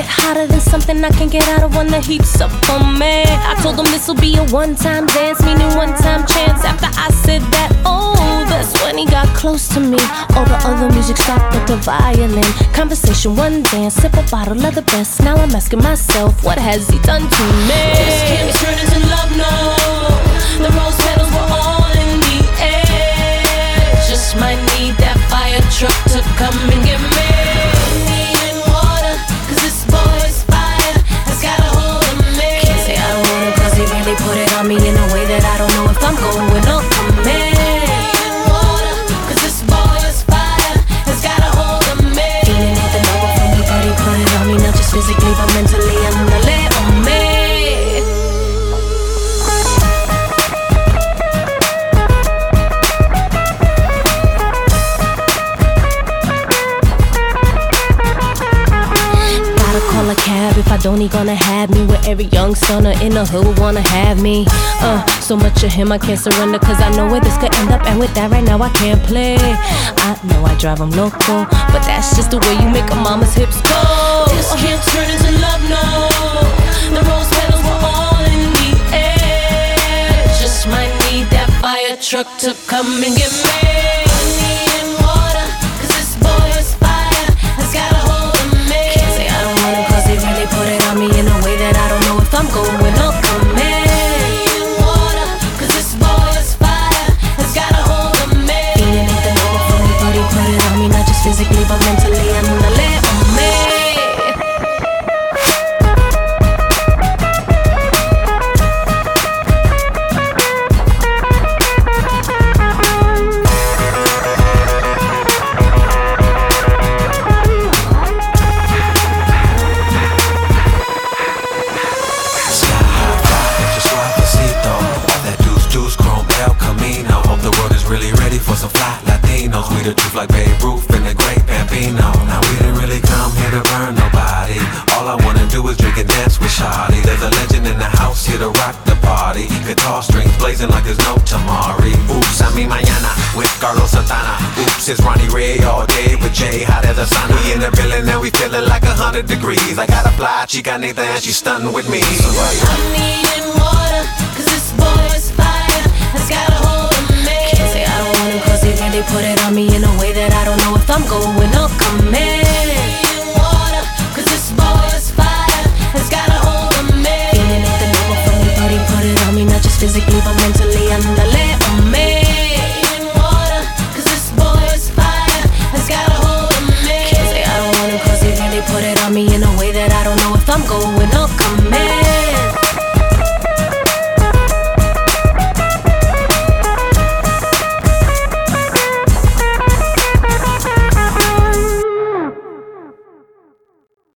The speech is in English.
get hotter than something I can get out of when the heat's up on me. I told him this'll be a one-time dance, meaning one-time chance. After I said that, oh, that's when he got close to me. All the other music stopped but the violin. Conversation, one dance, sip a bottle of the best. Now I'm asking myself, what has he done to me? This can't turn into love, no. The rose petals were all in the air. Just might need that fire truck to come and get me. Me and water, cause this boy's fire has got a hold of me. Can't say I don't want him cause he really put it on me in a way that I don't know if I'm going up for me. Physically but mentally I'm gonna let on me. Gotta call a cab if I don't, he gonna have me. Where every young stunner in the hood wanna have me. So much of him I can't surrender cause I know where this could end up. And with that right now I can't play. I know I drive him loco, but that's just the way you make a mama's hips go. This can't turn into love, no. The rose petals were all in the air. Just might need that fire truck to come and get me. Me and water, cause this boy's fire has got a hold of me. Can't say I don't want him cause he really put it on me in a way that I don't know if I'm going up for me. Physically but mentally I'm gonna let on me. Some fly Latinos, we the truth like Babe Ruth and the great Bambino. Now we didn't really come here to burn nobody. All I wanna do is drink and dance with Shawty. There's a legend in the house here to rock the party. Guitar strings blazing like there's no tomorrow. Oops, I mean mañana with Carlos Santana. Oops, it's Ronnie Ray all day with Jay, hot as a sauna. We in the building and we feeling like 100 degrees. I got a fly chicanita and she's stunning with me. So I'm needing water, cause this boy's fire has got a hold of me. Can't say I don't want him cause he really put it on me in a way that I don't know if I'm going up coming. Water, cause this boy's fire has got a hold of me. Feeling at the number from me, but he put it on me, not just physically but mentally I'm gonna let on me. Water, cause this boy's fire has got a hold of me. Can't say I don't want him cause he really put it on me in a way that I don't know if I'm going up coming.